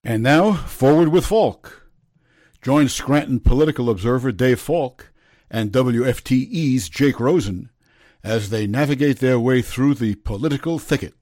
And now, Forward with Falk. Join Scranton political observer Dave Falk and WFTE's Jake Rosen as they navigate their way through the political thicket.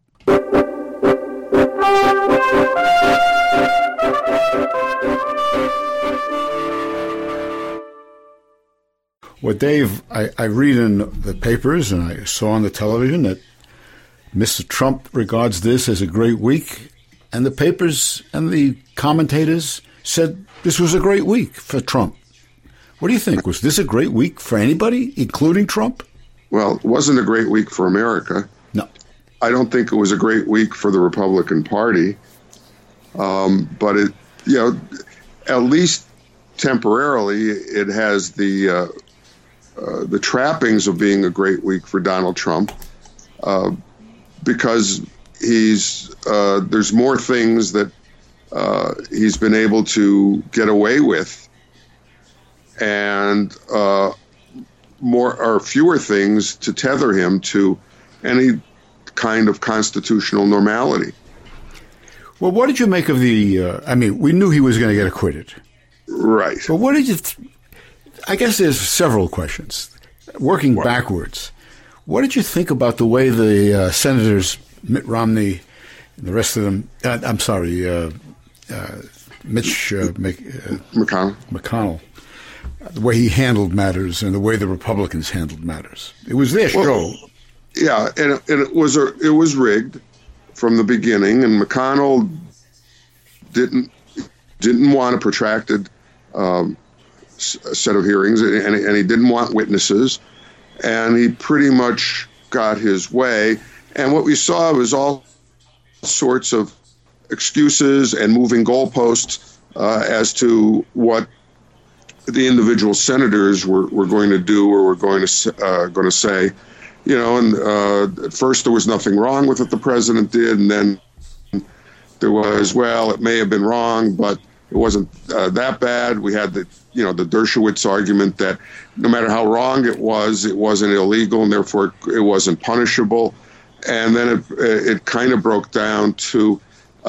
Well, Dave, I read in the papers and I saw on the television that Mr. Trump regards this as a great week, and the papers and the commentators said this was a great week for Trump. What do you think? Was this a great week for anybody, including Trump? Well, it wasn't a great week for America. No. I don't think it was a great week for the Republican Party. But it, at least temporarily, it has the trappings of being a great week for Donald Trump, because there's more things that he's been able to get away with, and fewer things to tether him to any kind of constitutional normality. Well, what did you make of we knew he was going to get acquitted. Right. But what did you... I guess there's several questions. Working backwards, what did you think about the way the senators, Mitt Romney and the rest of them, Mitch McConnell, the way he handled matters and the way the Republicans handled matters? It was their show. Yeah, and it was rigged from the beginning, and McConnell didn't want a protracted set of hearings, and he didn't want witnesses, and he pretty much got his way. And what we saw was all sorts of excuses and moving goalposts as to what the individual senators were going to do or were going to say. And at first there was nothing wrong with what the president did, and then there was, well, it may have been wrong, but it wasn't that bad. We had the Dershowitz argument that no matter how wrong it wasn't illegal, and therefore it wasn't punishable. And then it kind of broke down to,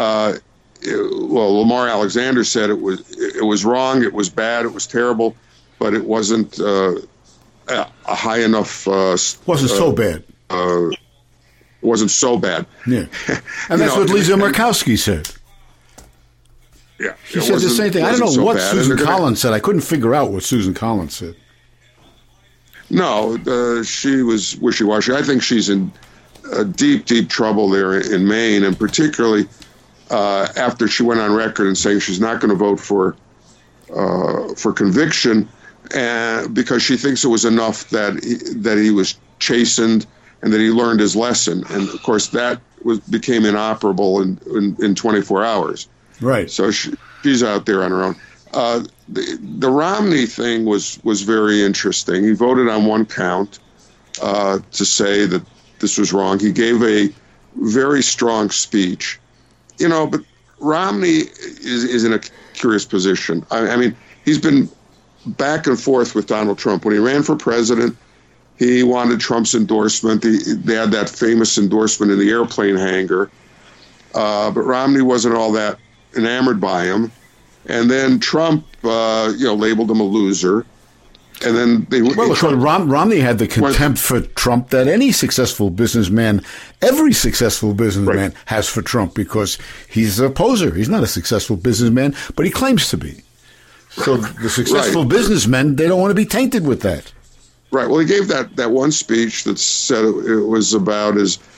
Lamar Alexander said it was wrong, it was bad, it was terrible, but it wasn't a high enough. Wasn't so bad. Wasn't so bad. Yeah, and that's what Lisa Murkowski said. Yeah, she said the same thing. I don't know so what Susan Collins said. I couldn't figure out what Susan Collins said. No, she was wishy-washy. I think she's in deep, deep trouble there in Maine, and particularly after she went on record and saying she's not going to vote for conviction, and because she thinks it was enough that he was chastened and that he learned his lesson, and of course that became inoperable in 24 hours. Right. So she's out there on her own. The Romney thing was very interesting. He voted on one count to say that this was wrong. He gave a very strong speech, but Romney is in a curious position. I mean, he's been back and forth with Donald Trump. When he ran for president, he wanted Trump's endorsement. They had that famous endorsement in the airplane hangar. But Romney wasn't all that enamored by him, and then Trump, labeled him a loser, and then Romney had the contempt for Trump that every successful businessman has for Trump, because he's an opposer. He's not a successful businessman, but he claims to be. So the successful businessmen, they don't want to be tainted with that. Right. Well, he gave that one speech that said it was about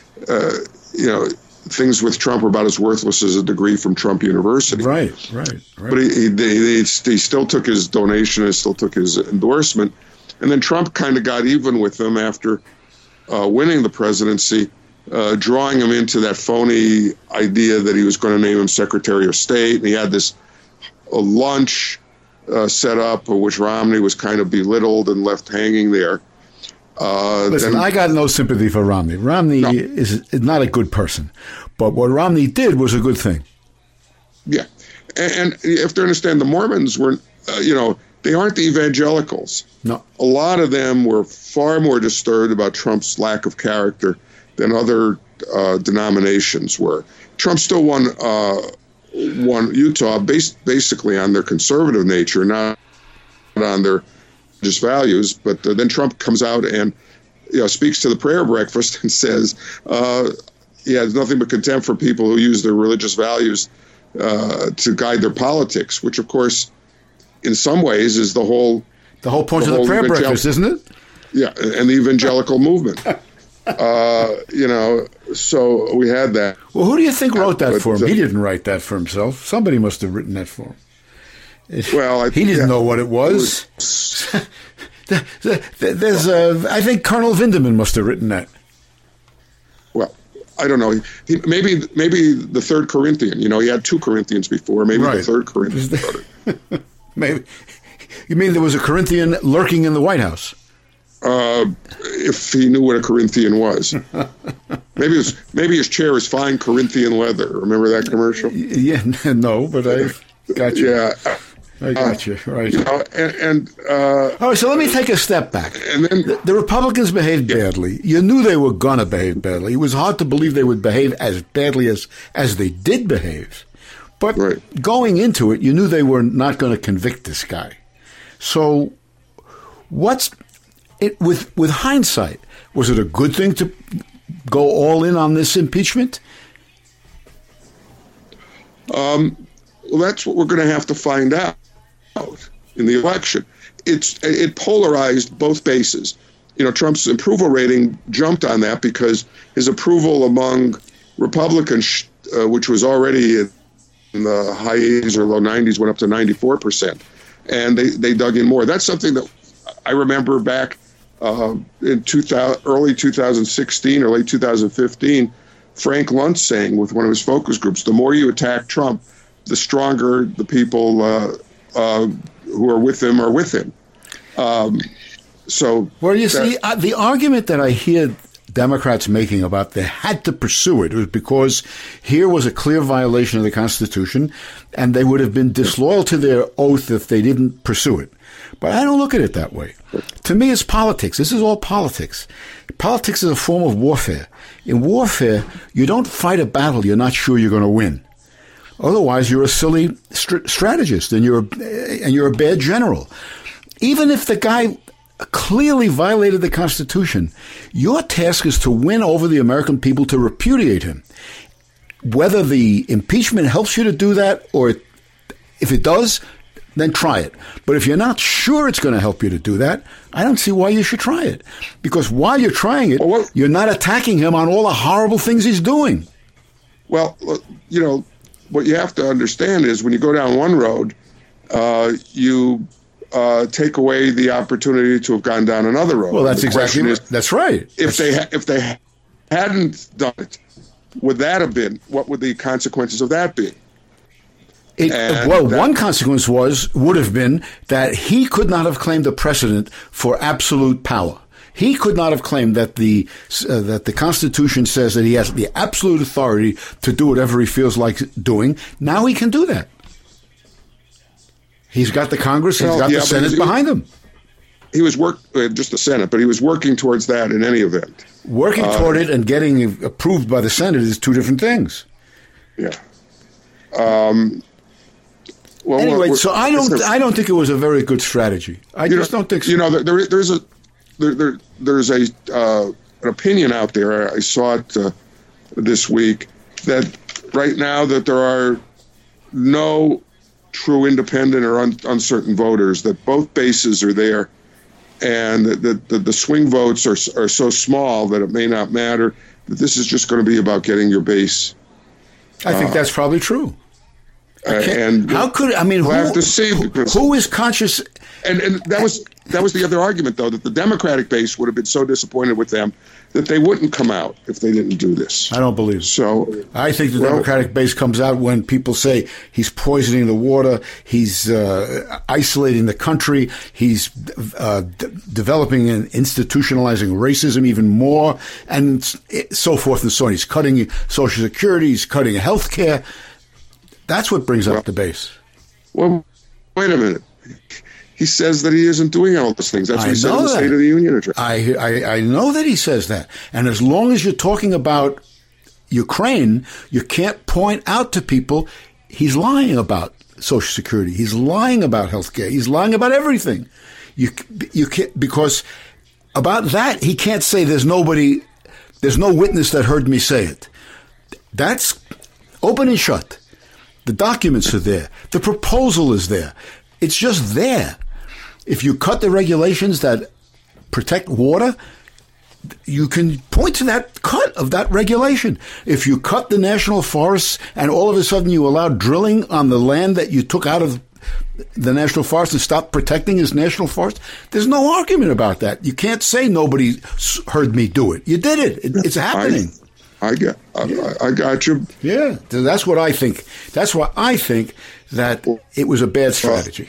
things with Trump were about as worthless as a degree from Trump University. Right. But he still took his donation and still took his endorsement. And then Trump kind of got even with him after winning the presidency, drawing him into that phony idea that he was going to name him Secretary of State. And he had this lunch set up, which Romney was kind of belittled and left hanging there. Listen, I got no sympathy for Romney. Romney is not a good person. But what Romney did was a good thing. Yeah. And you have to understand, the Mormons were, they aren't the evangelicals. No. A lot of them were far more disturbed about Trump's lack of character than other denominations were. Trump still won won Utah basically on their conservative nature, not on their religious values. But then Trump comes out and speaks to the prayer breakfast and says, he has nothing but contempt for people who use their religious values to guide their politics, which, of course, in some ways is the whole point of the prayer breakfast, isn't it? Yeah, and the evangelical movement. So we had that. Well, who do you think wrote that for him? He didn't write that for himself. Somebody must have written that for him. He didn't know what it was. I think Colonel Vindeman must have written that. Well, I don't know. Maybe the third Corinthian. He had 2 Corinthians before. Maybe the third Corinthian wrote it. Maybe. You mean there was a Corinthian lurking in the White House? If he knew what a Corinthian was. Maybe his chair is fine Corinthian leather. Remember that commercial? Yeah, no, but I got you. Yeah. I got you, right. All right, so let me take a step back. And then the Republicans behaved badly. You knew they were going to behave badly. It was hard to believe they would behave as badly as they did behave. But going into it, you knew they were not going to convict this guy. So with hindsight, was it a good thing to go all in on this impeachment? Well, that's what we're going to have to find out in the election. It polarized both bases. Trump's approval rating jumped on that because his approval among Republicans, which was already in the high 80s or low 90s, went up to 94%. And they dug in more. That's something that I remember back in early 2016 or late 2015, Frank Luntz saying with one of his focus groups, the more you attack Trump, the stronger the people who are with him are with him. Well, you see, the argument that I hear Democrats making about they had to pursue it was because here was a clear violation of the Constitution, and they would have been disloyal to their oath if they didn't pursue it. But I don't look at it that way. To me, it's politics. This is all politics. Politics is a form of warfare. In warfare, you don't fight a battle you're not sure you're going to win. Otherwise, you're a silly strategist and you're a bad general. Even if the guy clearly violated the Constitution, your task is to win over the American people to repudiate him. Whether the impeachment helps you to do that, or if it does, then try it. But if you're not sure it's going to help you to do that, I don't see why you should try it. Because while you're trying it, you're not attacking him on all the horrible things he's doing. Well, what you have to understand is when you go down one road, you take away the opportunity to have gone down another road. Well, that's exactly right. That's right. If they hadn't done it, would that have been? What would the consequences of that be? One consequence would have been that he could not have claimed a precedent for absolute power. He could not have claimed that the Constitution says that he has the absolute authority to do whatever he feels like doing. Now he can do that. He's got the Congress, he's got the Senate behind him. He was just the Senate, but he was working towards that in any event. Working toward it and getting approved by the Senate is 2 different things. Yeah. Anyway, so I don't think it was a very good strategy. I just don't think so. There's an opinion out there. I saw it this week that right now that there are no true independent or uncertain voters, that both bases are there, and that the swing votes are so small that it may not matter, that this is just going to be about getting your base. I think that's probably true. And how could we'll have to see, who is conscious? And that was the other argument, though, that the Democratic base would have been so disappointed with them that they wouldn't come out if they didn't do this. I don't believe it. So I think the Democratic base comes out when people say he's poisoning the water, he's isolating the country, he's developing and institutionalizing racism even more, and so forth and so on. He's cutting Social Security, he's cutting health care. That's what brings up the base. Well, wait a minute. He says that he isn't doing all those things. That's what he said in the State of the Union address. I know that he says that. And as long as you're talking about Ukraine, you can't point out to people he's lying about Social Security. He's lying about health care. He's lying about everything. You can't, because about that, he can't say there's no witness that heard me say it. That's open and shut. The documents are there. The proposal is there. It's just there. If you cut the regulations that protect water, you can point to that cut of that regulation. If you cut the national forests and all of a sudden you allow drilling on the land that you took out of the national forest and stop protecting as national forest, there's no argument about that. You can't say nobody heard me do it. You did it. It's happening. I got you. Yeah, that's what I think. That's why I think that it was a bad strategy.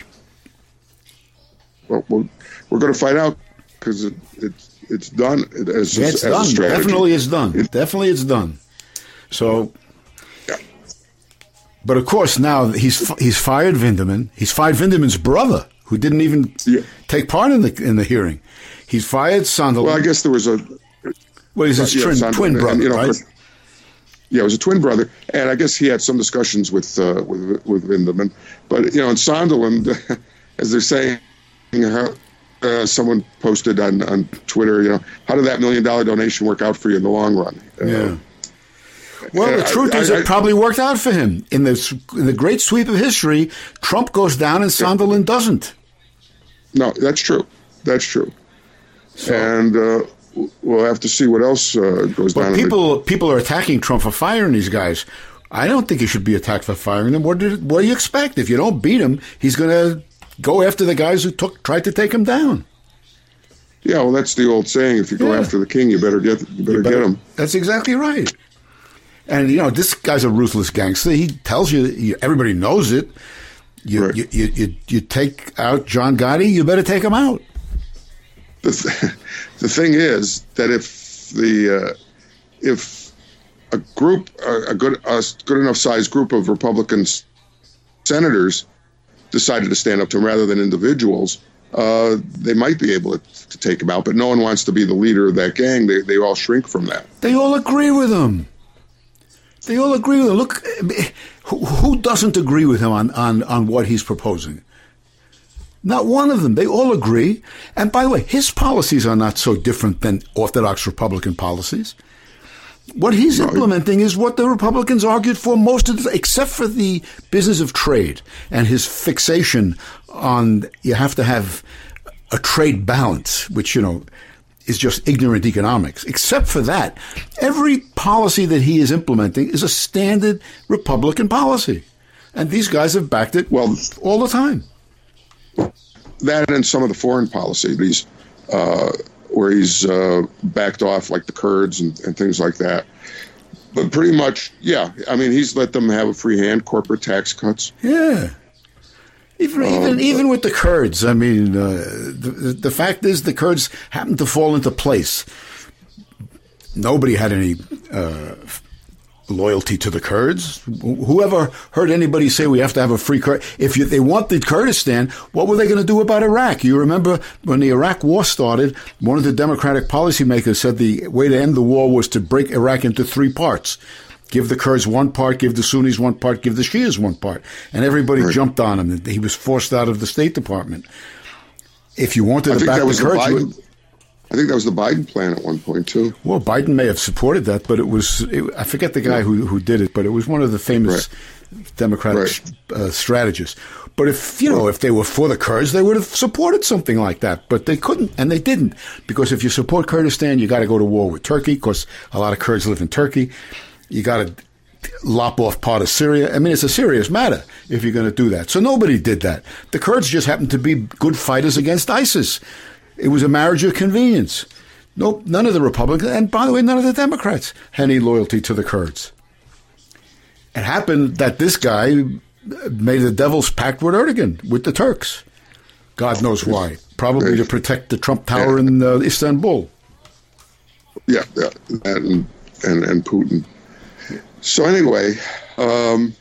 Well, we're going to find out because it's done as a strategy. Definitely it's done. Definitely it's done. So, yeah. But of course now he's fired Vindeman. He's fired Vindeman's brother, who didn't even take part in the hearing. He's fired Sondland. Well, I guess there was a. Well, he's his twin brother, right? Yeah, it was a twin brother, and I guess he had some discussions with Vindeman. But in Sondland, as they're saying, someone posted on Twitter, how did that $1 million donation work out for you in the long run? Yeah. Well, the truth is, it probably worked out for him. In the great sweep of history, Trump goes down and Sondland doesn't. No, that's true. That's true. So, and we'll have to see what else goes down. People are attacking Trump for firing these guys. I don't think he should be attacked for firing them. What do you expect? If you don't beat him, he's going to go after the guys who tried to take him down. Yeah, well, that's the old saying: if you go after the king, you better get him. That's exactly right. And this guy's a ruthless gangster. He tells you, everybody knows it. You take out John Gotti, you better take him out. The thing is that if a group, a good enough sized group of Republican senators decided to stand up to him rather than individuals, they might be able to take him out. But no one wants to be the leader of that gang. They all shrink from that. They all agree with him. Look, who doesn't agree with him on what he's proposing? Not one of them. They all agree. And by the way, his policies are not so different than Orthodox Republican policies. What he's implementing is what the Republicans argued for most of except for the business of trade and his fixation on you have to have a trade balance, which, is just ignorant economics. Except for that, every policy that he is implementing is a standard Republican policy. And these guys have backed it all the time. That and some of the foreign policy, where he's backed off, like the Kurds and things like that. But pretty much, yeah. I mean, he's let them have a free hand, corporate tax cuts. Yeah. Even with the Kurds, I mean, the fact is the Kurds happened to fall into place. Nobody had any loyalty to the Kurds. Whoever heard anybody say we have to have a free Kurd? If they wanted Kurdistan, what were they going to do about Iraq? You remember when the Iraq war started, one of the Democratic policymakers said the way to end the war was to break Iraq into 3 parts. Give the Kurds one part, give the Sunnis one part, give the Shias one part. And everybody jumped on him. He was forced out of the State Department. If you wanted to back the Kurds... I think that was the Biden plan at one point, too. Well, Biden may have supported that, but I forget the guy who did it, but it was one of the famous Democratic strategists. But if they were for the Kurds, they would have supported something like that. But they couldn't, and they didn't. Because if you support Kurdistan, you got to go to war with Turkey, because a lot of Kurds live in Turkey. You got to lop off part of Syria. I mean, it's a serious matter if you're going to do that. So nobody did that. The Kurds just happened to be good fighters against ISIS. It was a marriage of convenience. Nope, none of the Republicans, and by the way, none of the Democrats had any loyalty to the Kurds. It happened that this guy made a devil's pact with Erdogan, with the Turks. God knows why. Probably to protect the Trump Tower in Istanbul. Yeah, and Putin. So anyway, and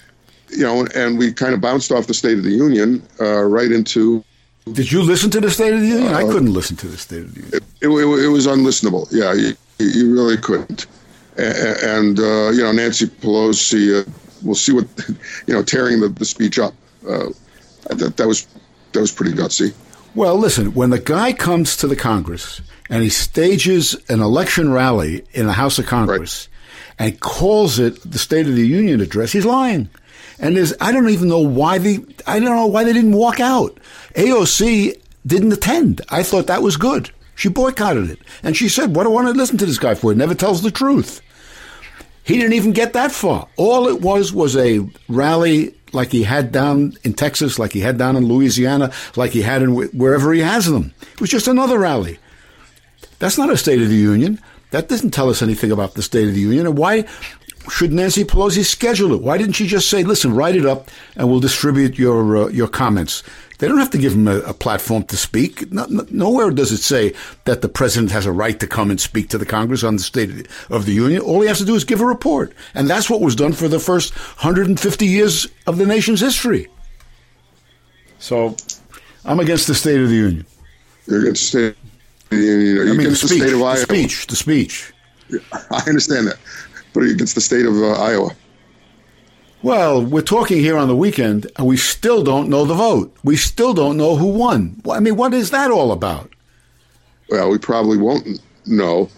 we kind of bounced off the State of the Union right into... Did you listen to the State of the Union? I couldn't listen to the State of the Union. It was unlistenable. Yeah, you really couldn't. And Nancy Pelosi we'll see what, tearing the speech up. That was pretty gutsy. Well, listen, when the guy comes to the Congress and he stages an election rally in the House of Congress and calls it the State of the Union address, he's lying. And I don't know why they didn't walk out. AOC didn't attend. I thought that was good. She boycotted it. And she said, what do I want to listen to this guy for? He never tells the truth. He didn't even get that far. All it was a rally like he had down in Texas, like he had down in Louisiana, like he had in wherever he has them. It was just another rally. That's not a State of the Union. That doesn't tell us anything about the State of the Union. And why should Nancy Pelosi schedule it? Why didn't she just say, listen, write it up and we'll distribute your comments? They don't have to give him a platform to speak. Nowhere does it say that the president has a right to come and speak to the Congress on the State of the Union. All he has to do is give a report. And that's what was done for the first 150 years of the nation's history. So I'm against the State of the Union. You're against the State of the Union. Are you against the state of Iowa? The speech. Yeah, I understand that. But are you against the state of Iowa? Well, we're talking here on the weekend, and we still don't know the vote. We still don't know who won. I mean, what is that all about? Well, we probably won't know.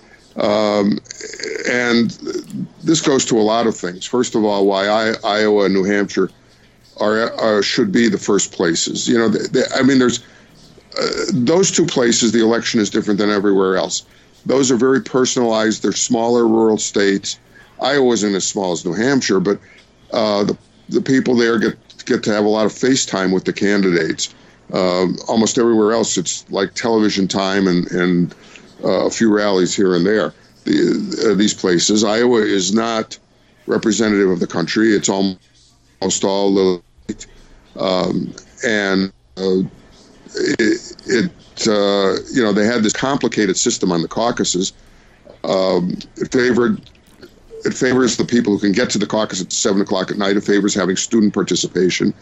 And this goes to a lot of things. First of all, why Iowa and New Hampshire should be the first places. There's those two places, the election is different than everywhere else. Those are very personalized. They're smaller rural states. Iowa isn't as small as New Hampshire, but the people there get to have a lot of face time with the candidates. Almost everywhere else, it's like television time and a few rallies here and there. These places, Iowa is not representative of the country. It's almost all they had this complicated system on the caucuses. It favors the people who can get to the caucus at 7 o'clock at night. It favors having student participation.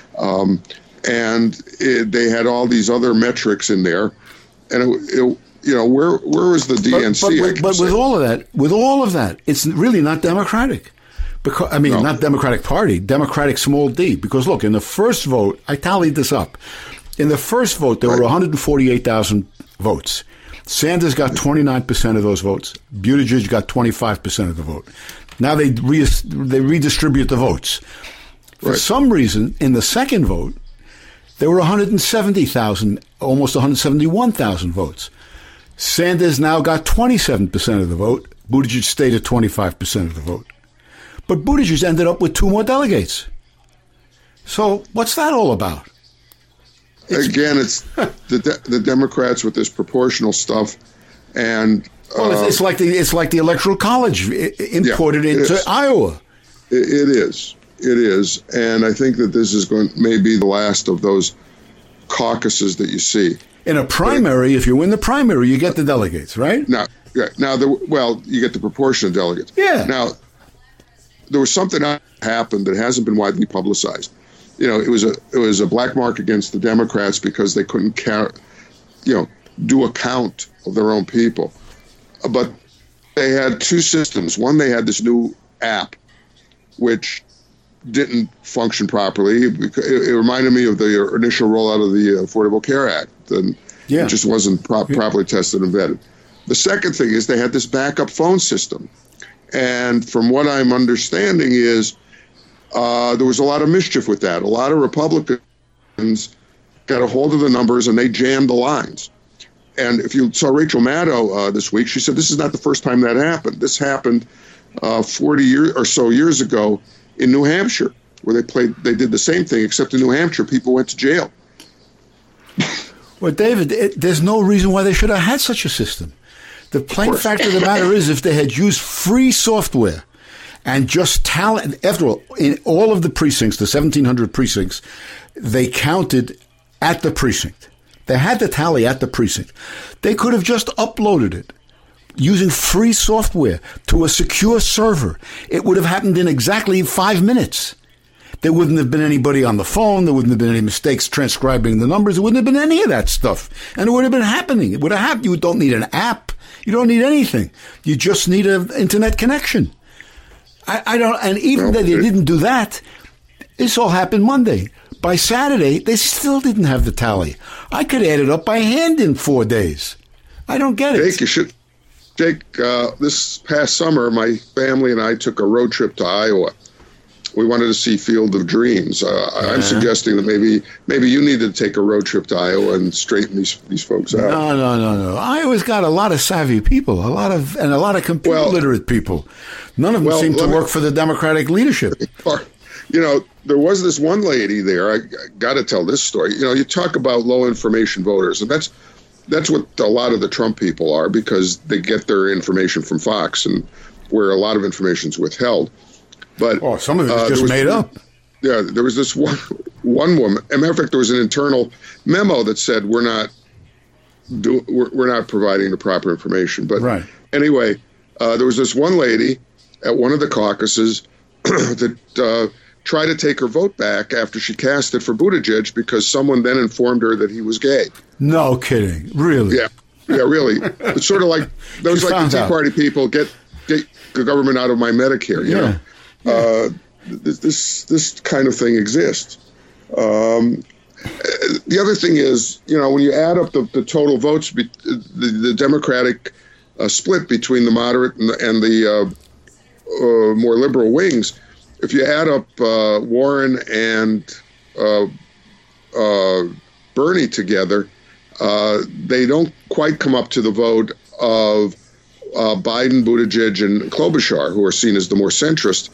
They had all these other metrics in there. And, where was the DNC? But with all of that, it's really not democratic. Because not Democratic Party, Democratic small d. Because, look, in the first vote, I tallied this up. In the first vote, there were 148,000 votes. Sanders got 29% of those votes. Buttigieg got 25% of the vote. Now they redistribute the votes. For some reason, in the second vote, there were 170,000, almost 171,000 votes. Sanders now got 27% of the vote. Buttigieg stayed at 25% of the vote. But Buttigieg ended up with 2 more delegates. So what's that all about? It's the Democrats with this proportional stuff, and it's like the Electoral College imported into Iowa. It is, and I think that this is may be the last of those caucuses that you see. In a primary, if you win the primary, you get the delegates, right? Now you get the proportion of delegates. Yeah. Now, there was something that happened that hasn't been widely publicized. It was a black mark against the Democrats because they couldn't do a count of their own people. But they had 2 systems. One, they had this new app, which didn't function properly. It reminded me of the initial rollout of the Affordable Care Act. It just wasn't properly tested and vetted. The second thing is they had this backup phone system. And from what I'm understanding is, there was a lot of mischief with that. A lot of Republicans got a hold of the numbers and they jammed the lines. And if you saw Rachel Maddow this week, she said this is not the first time that happened. This happened 40 years or so years ago in New Hampshire, where they did the same thing, except in New Hampshire, people went to jail. Well, David, there's no reason why they should have had such a system. The plain fact of the matter is, if they had used free software and just talent, after all, in all of the precincts, the 1,700 precincts, they counted at the precinct. They had the tally at the precinct. They could have just uploaded it using free software to a secure server. It would have happened in exactly 5 minutes. There wouldn't have been anybody on the phone. There wouldn't have been any mistakes transcribing the numbers. There wouldn't have been any of that stuff. And it would have been happening. It would have happened. You don't need an app. You don't need anything. You just need an internet connection. I don't, and even though they didn't do that, this all happened Monday. By Saturday, they still didn't have the tally. I could add it up by hand in 4 days. I don't get it. Jake, this past summer, my family and I took a road trip to Iowa. We wanted to see Field of Dreams. I'm suggesting that maybe you need to take a road trip to Iowa and straighten these folks out. No. Iowa's got a lot of savvy people, a lot of computer literate people. None of them seem to work for the Democratic leadership. There was this one lady there. I got to tell this story. You talk about low information voters, and that's what a lot of the Trump people are, because they get their information from Fox, and where a lot of information is withheld. But some of it is just made up. Yeah, there was this one woman. As a matter of fact, there was an internal memo that said we're not providing the proper information. But anyway, there was this one lady at one of the caucuses that tried to take her vote back after she cast it for Buttigieg because someone then informed her that he was gay. No kidding, really? Yeah, really. It's sort of like those the Tea Party people get the government out of my Medicare. You know? This kind of thing exists. The other thing is, when you add up the total votes, the Democratic split between the moderate and the more liberal wings, if you add up Warren and Bernie together, they don't quite come up to the vote of Biden, Buttigieg, and Klobuchar, who are seen as the more centrist.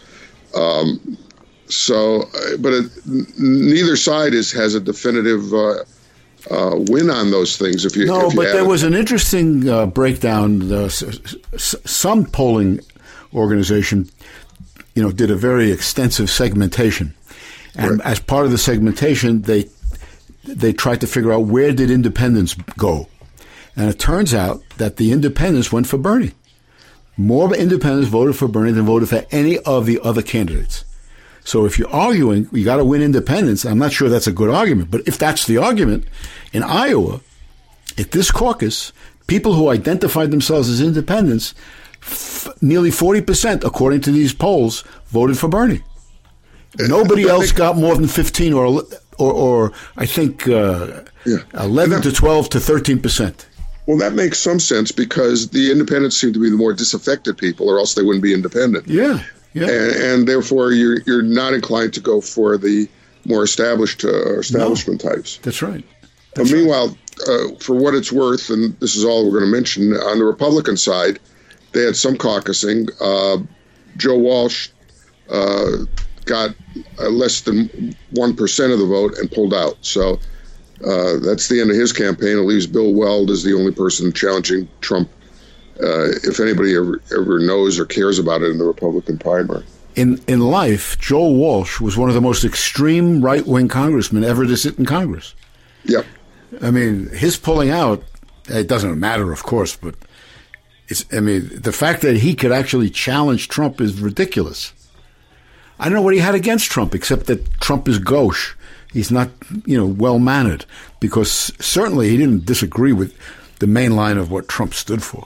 Neither side has a definitive win on those things. There was an interesting breakdown. Some polling organization, did a very extensive segmentation, and as part of the segmentation, they tried to figure out where did independents go, and it turns out that the independents went for Bernie. More independents voted for Bernie than voted for any of the other candidates. So if you're arguing, you got to win independents, I'm not sure that's a good argument. But if that's the argument, in Iowa, at this caucus, people who identified themselves as independents, nearly 40%, according to these polls, voted for Bernie. Nobody else got more than 15 or I think 11 to 12 to 13%. Well, that makes some sense because the independents seem to be the more disaffected people, or else they wouldn't be independent. Yeah. And therefore, you're not inclined to go for the more establishment types. That's right. Meanwhile, for what it's worth, and this is all we're going to mention, on the Republican side, they had some caucusing. Joe Walsh got less than 1% of the vote and pulled out. So that's the end of his campaign. It leaves Bill Weld as the only person challenging Trump, if anybody ever knows or cares about it in the Republican primary. In life, Joe Walsh was one of the most extreme right-wing congressmen ever to sit in Congress. Yep. I mean, his pulling out, it doesn't matter, of course, but the fact that he could actually challenge Trump is ridiculous. I don't know what he had against Trump, except that Trump is gauche. He's not, well-mannered, because certainly he didn't disagree with the main line of what Trump stood for.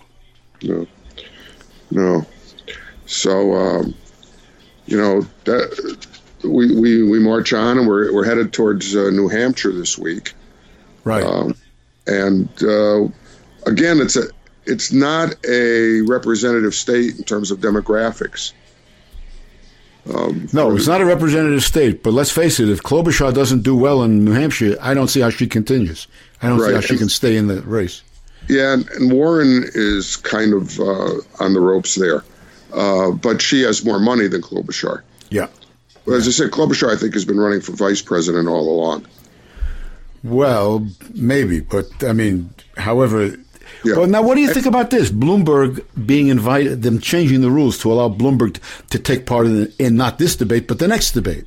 No. So, that we march on, and we're headed towards New Hampshire this week. Right. Again, it's not a representative state in terms of demographics. No, it's not a representative state, but let's face it, if Klobuchar doesn't do well in New Hampshire, I don't see how she continues. I don't see how she can stay in the race. Yeah, and Warren is kind of on the ropes there, but she has more money than Klobuchar. Yeah. But as I said, Klobuchar, I think, has been running for vice president all along. Well, maybe, but, however... Yeah. Well, now, what do you think about this? Bloomberg being invited, them changing the rules to allow Bloomberg to take part in not this debate, but the next debate.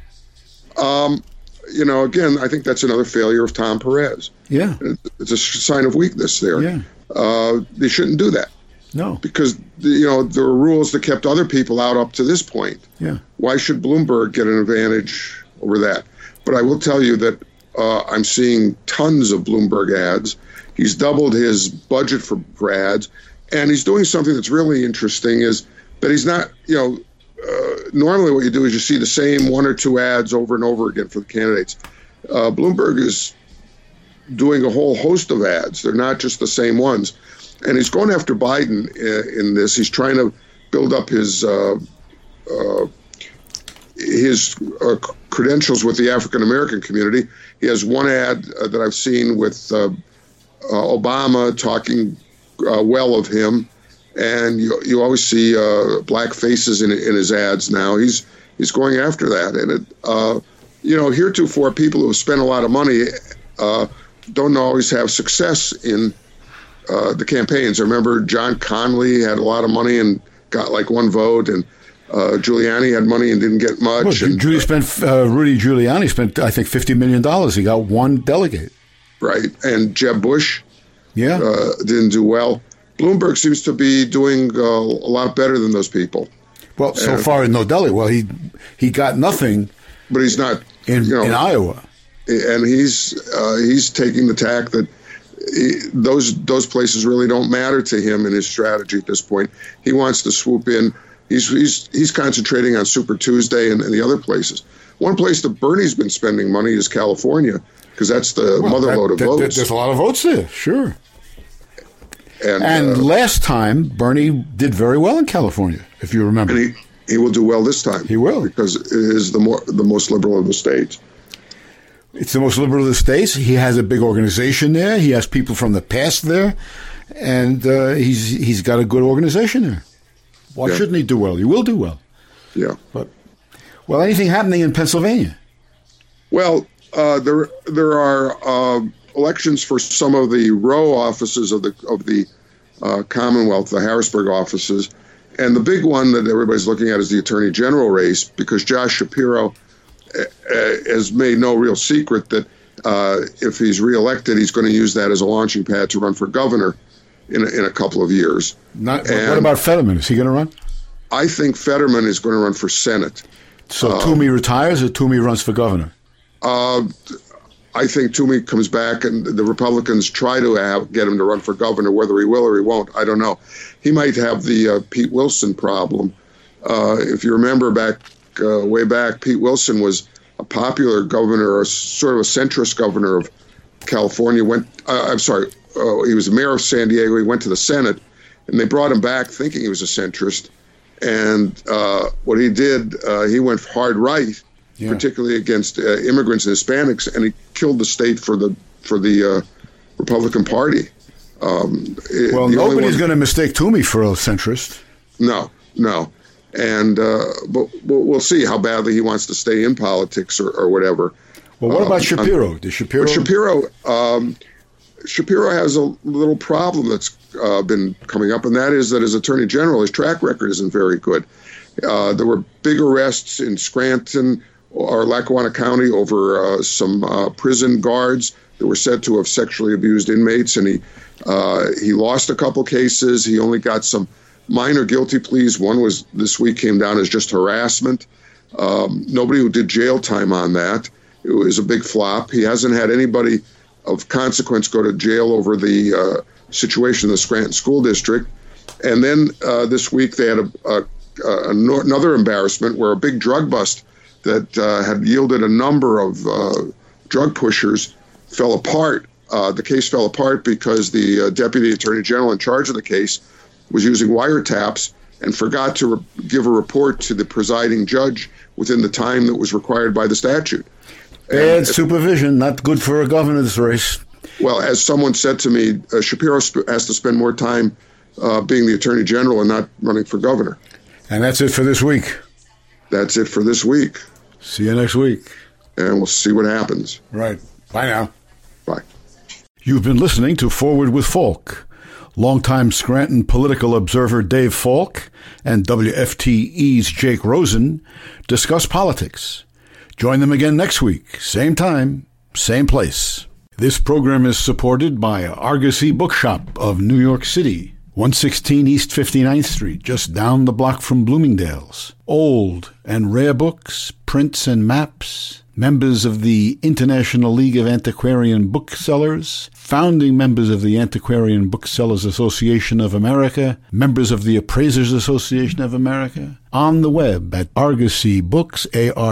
Again, I think that's another failure of Tom Perez. Yeah. It's a sign of weakness there. Yeah. They shouldn't do that. No. Because, there were rules that kept other people out up to this point. Yeah. Why should Bloomberg get an advantage over that? But I will tell you that I'm seeing tons of Bloomberg ads. He's doubled his budget for ads, and he's doing something that's really interesting is that he's not, normally what you do is you see the same one or two ads over and over again for the candidates. Bloomberg is doing a whole host of ads. They're not just the same ones. And he's going after Biden in this. He's trying to build up his credentials with the African-American community. He has one ad that I've seen with Obama talking well of him. And you always see black faces in his ads now. He's going after that. And, heretofore, people who have spent a lot of money don't always have success in the campaigns. I remember John Connolly had a lot of money and got like one vote, and Giuliani had money and didn't get much. Well, Rudy Giuliani spent, I think, $50 million. He got one delegate. Right. And Jeb Bush didn't do well. Bloomberg seems to be doing a lot better than those people. Well, so far, no delegate. Well, he got nothing. But he's not in Iowa. And he's taking the tack that those places really don't matter to him in his strategy at this point. He wants to swoop in. He's concentrating on Super Tuesday and the other places. One place that Bernie's been spending money is California, because that's the motherload of votes. There's a lot of votes there, sure. And last time, Bernie did very well in California, if you remember. And he will do well this time. He will. Because it is the most liberal of the states. It's the most liberal of the states. He has a big organization there. He has people from the past there. And he's got a good organization there. Why shouldn't he do well? He will do well. Yeah. But, anything happening in Pennsylvania? Well, there are elections for some of the row offices of the Commonwealth, the Harrisburg offices, and the big one that everybody's looking at is the Attorney General race, because Josh Shapiro has made no real secret that if he's reelected, he's going to use that as a launching pad to run for governor in a couple of years. What about Fetterman? Is he going to run? I think Fetterman is going to run for Senate. So Toomey retires, or Toomey runs for governor? I think Toomey comes back, and the Republicans try to get him to run for governor. Whether he will or he won't, I don't know. He might have the Pete Wilson problem. If you remember way back, Pete Wilson was a popular governor, or sort of a centrist governor of California. He was the mayor of San Diego. He went to the Senate, and they brought him back thinking he was a centrist. And what he did, he went hard right. Yeah. Particularly against immigrants and Hispanics, and he killed the state for the Republican Party. Nobody's going to mistake Toomey for a centrist. No, and but we'll see how badly he wants to stay in politics or whatever. Well, what about Shapiro? Shapiro has a little problem that's been coming up, and that is that as Attorney General, his track record isn't very good. There were big arrests in Scranton or Lackawanna County over some prison guards that were said to have sexually abused inmates, and he lost a couple cases. He only got some minor guilty pleas. One was this week came down as just harassment. Nobody who did jail time on that. It was a big flop. He hasn't had anybody of consequence go to jail over the situation in the Scranton School District. And then this week they had another embarrassment where a big drug bust that had yielded a number of drug pushers fell apart. The case fell apart because the Deputy Attorney General in charge of the case was using wiretaps and forgot to give a report to the presiding judge within the time that was required by the statute. Bad supervision, not good for a governor's race. Well, as someone said to me, Shapiro has to spend more time being the Attorney General and not running for governor. And that's it for this week. That's it for this week. See you next week. And we'll see what happens. Right. Bye now. Bye. You've been listening to Forward with Falk. Longtime Scranton political observer Dave Falk and WFTE's Jake Rosen discuss politics. Join them again next week, same time, same place. This program is supported by Argosy Bookshop of New York City, 116 East 59th Street, just down the block from Bloomingdale's. Old and rare books, prints and maps, members of the International League of Antiquarian Booksellers, founding members of the Antiquarian Booksellers Association of America, members of the Appraisers Association of America, on the web at Argosy Books,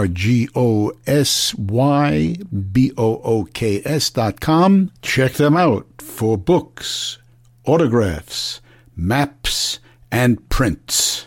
ARGOSYBOOKS.com. Check them out for books, autographs, maps, and prints.